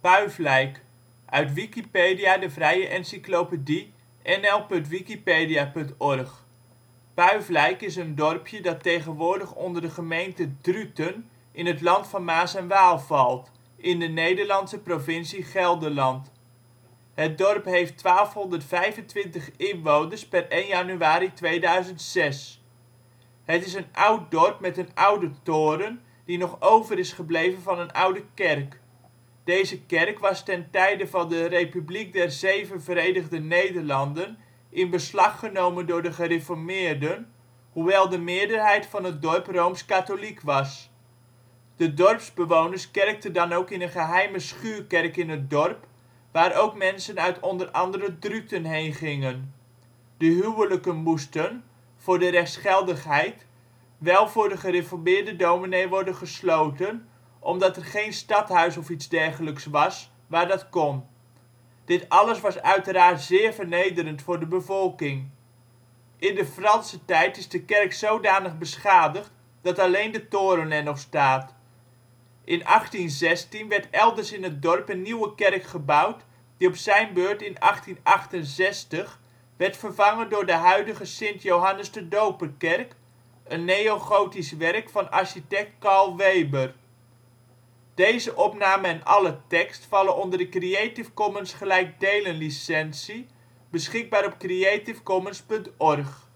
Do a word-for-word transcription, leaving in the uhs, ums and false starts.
Puiflijk, uit Wikipedia, de vrije encyclopedie. N L punt wikipedia punt org. Puiflijk is een dorpje dat tegenwoordig onder de gemeente Druten in het Land van Maas en Waal valt, in de Nederlandse provincie Gelderland. Het dorp heeft twaalfhonderdvijfentwintig inwoners (per één januari tweeduizend zes). Het is een oud dorp met een oude toren, die nog over is gebleven van een oude kerk. Deze kerk was ten tijde van de Republiek der Zeven Verenigde Nederlanden in beslag genomen door de gereformeerden, hoewel de meerderheid van het dorp rooms-katholiek was. De dorpsbewoners kerkten dan ook in een geheime schuurkerk in het dorp, waar ook mensen uit onder andere Druten heen gingen. De huwelijken moesten, voor de rechtsgeldigheid, wel voor de gereformeerde dominee worden gesloten, omdat er geen stadhuis of iets dergelijks was waar dat kon. Dit alles was uiteraard zeer vernederend voor de bevolking. In de Franse tijd is de kerk zodanig beschadigd dat alleen de toren er nog staat. In achttien zestien werd elders in het dorp een nieuwe kerk gebouwd, die op zijn beurt in achttien achtenzestig werd vervangen door de huidige Sint-Johannes de Doperkerk, een neogotisch werk van architect Carl Weber. Deze opname en alle tekst vallen onder de Creative Commons gelijkdelen licentie, beschikbaar op creativecommons punt org